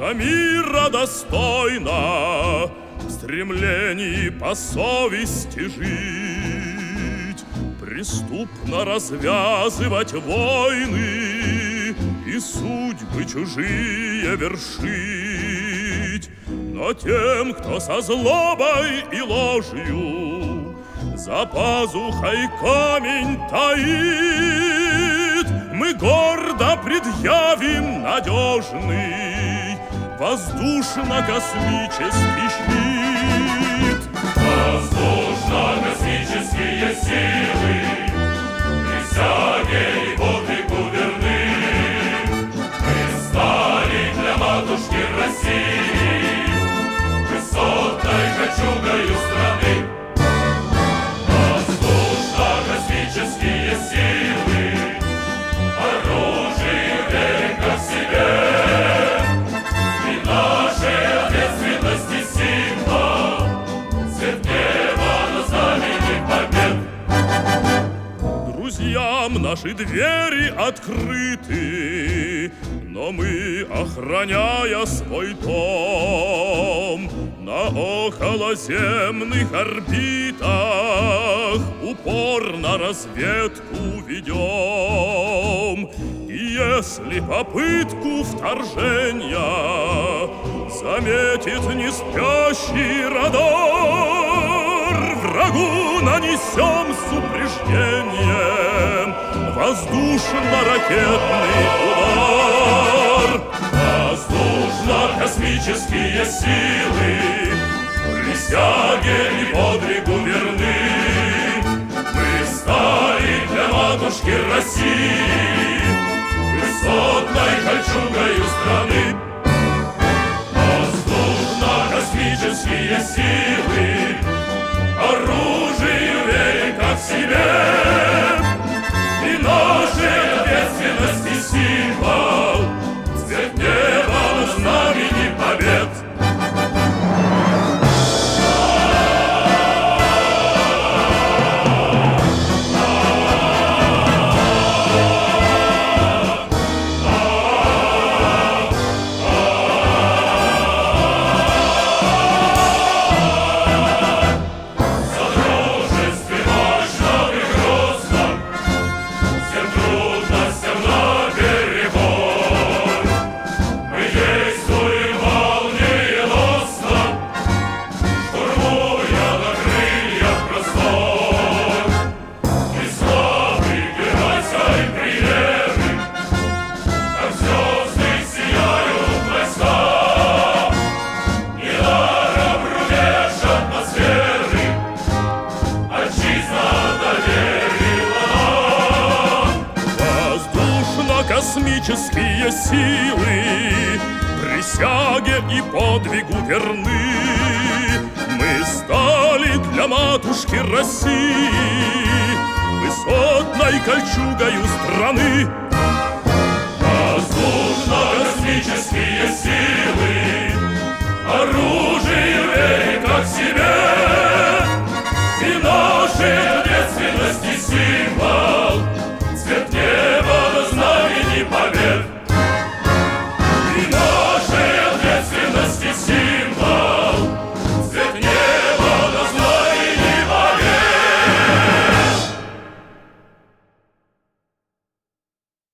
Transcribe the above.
мира достойно, в стремлении по совести жить, преступно развязывать войны и судьбы чужие вершить. Но тем, кто со злобой и ложью за пазухой камень таит, мы гордо предъявим надежный воздушно-космический щит. Воздушно-космические силы присяге и подвигу верны. Мы стали для матушки России высотной кольчугою страны. Воздушно-космические силы оружие века в себе. Друзьям наши двери открыты, но мы, охраняя свой дом, на околоземных орбитах упорно разведку ведем. И если попытку вторжения заметит неспящий радар, врагу нанесем с упреждением воздушно-ракетный удар. Воздушно-космические силы присяге и подвигу верны. Мы стали для матушки России высотной кольчугою страны. Воздушно-космические силы оружие века в себе. И нашей ответственности символ цвет неба на знамени побед. Космические силы присяге и подвигу верны. Мы стали для матушки России высотной кольчугою страны.